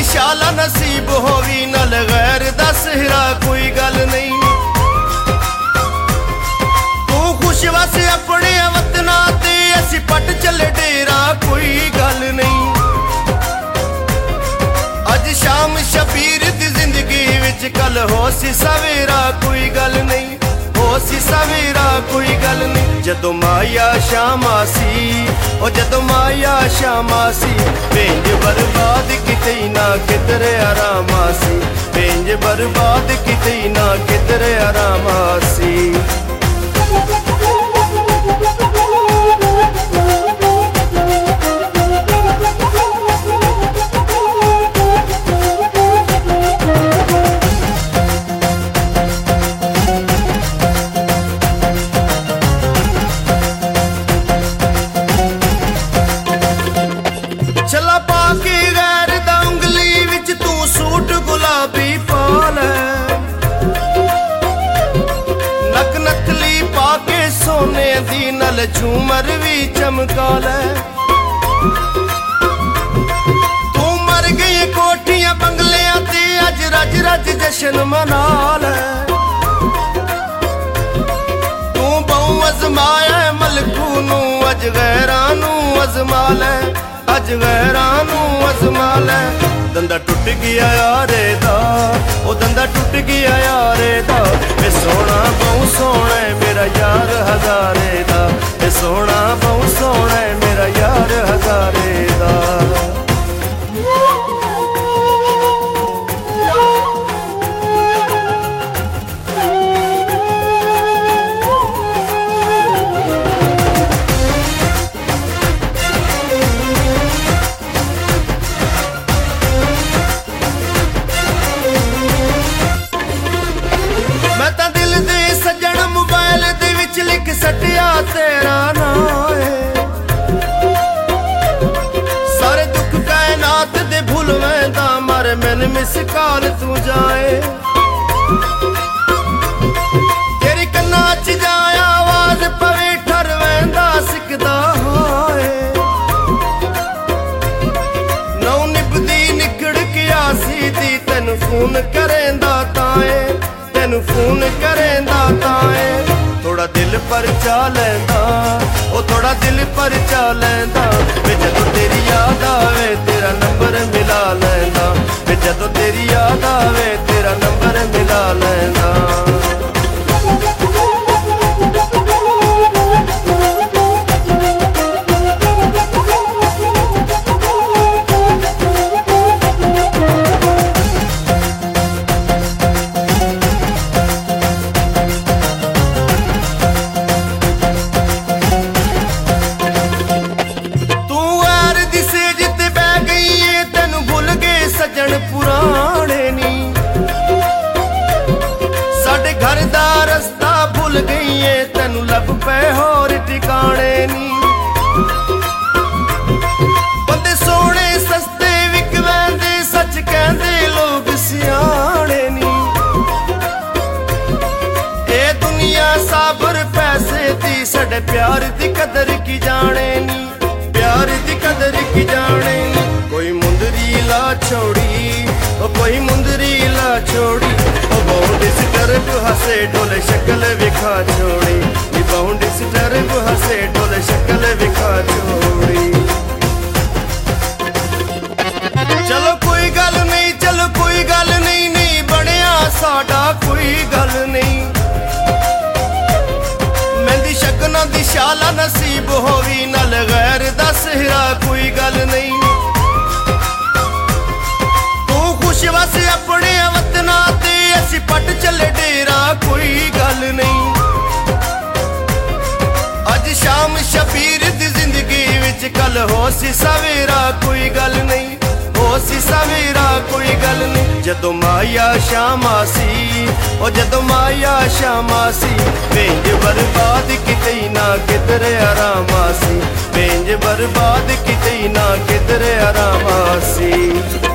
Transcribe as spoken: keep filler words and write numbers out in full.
शाला नसीब होवी नल गैर दा सहरा कोई गल नहीं। तू खुश वस अपने वतना ते असी पट चले डेरा कोई गल नहीं। अज शाम शबीर दी जिंदगी विच कल हो सी सवेरा कोई गल नहीं। हो सी सवेरा कोई गल नहीं। जदों माया शामा सी ओ जदों माया शामा सी पेंज बर्बाद किते ना किधरे आरामा सी। पेंज बर्बाद किते ना किधरे आरामा सी। चला पाके गैर दा उंगली विच तू सूट गुलाबी पा लै। नक नथली पाके सोने दी नल झूमर भी चमका लै। तू मर गई कोठियां बंगलियां ते अज रज रज जशन मना लै। तू बहु अजमाया मलकू नू अज गैरां नू अजमा लै। अज गैरां नू अजमा लै। दंदा टुट गया यारे दा ओ दंदा टुट गया यारे दा। ए सोना बहु सोना मेरा यार हजारे दा। ए सोना बहु सोना मेरा यार हजारे दा। सटिया तेरा नाम है सारे दुख कायनात दे भूल वेंदा मर मैन मिस काल तू जाए। तेरी कन्ना च जाए आवाज पवे ठर वेंदा सिकदा हाए। नौ निभदी निकड़ के आसी दी तेन फोन करेंदा ताए। तेन फोन करेंदा ताए। थोड़ा दिल पर चा लैंदा ओ थोड़ा दिल पर चा लैंदा। वे जदों तेरी याद आवे तेरा नंबर मिला लैंदा। वे जदों तेरी याद आवे तेरा नंबर मिला लैंदा। पुराने नी साडे घर दा रस्ता भुल गई है तेनू लब पे होर ठिकाने नी। बंदे सोने सस्ते विक वैंदे सच कहंदे लोग सियाणे नी। ए दुनिया साबर पैसे दी साडे प्यार दी कदर की जाने नी। प्यार दी कदर की जाने नी। कोई मुंदरी ला छोड़ी ओ कोई मुंदरी ला छोड़ी ओ बाउंड स्टर्प हसे ढोले शक्ल विखा छोड़ी। ये बाउंड स्टर्प हसे ढोले शक्ल विखा छोड़ी। चलो कोई गल नहीं चलो कोई गल नहीं नहीं बनिया साडा कोई गल नहीं। मेहंदी शगना दी शाला नसीब होवी नल गैर दा सहरा कोई गल नहीं। बस अपने वतना ते असी पट चले डेरा कोई गल नहीं। अज शाम शबीर दी जिंदगी विच कल हो सी सवेरा कोई गल नहीं। हो सी सवेरा कोई गल नहीं। जदों माया शामा सी ओ जदों माया शामा सी पेंज बर्बाद किते ना किधरे आरामा सी। पेंज बर्बाद किते ना किधरे आरामा सी।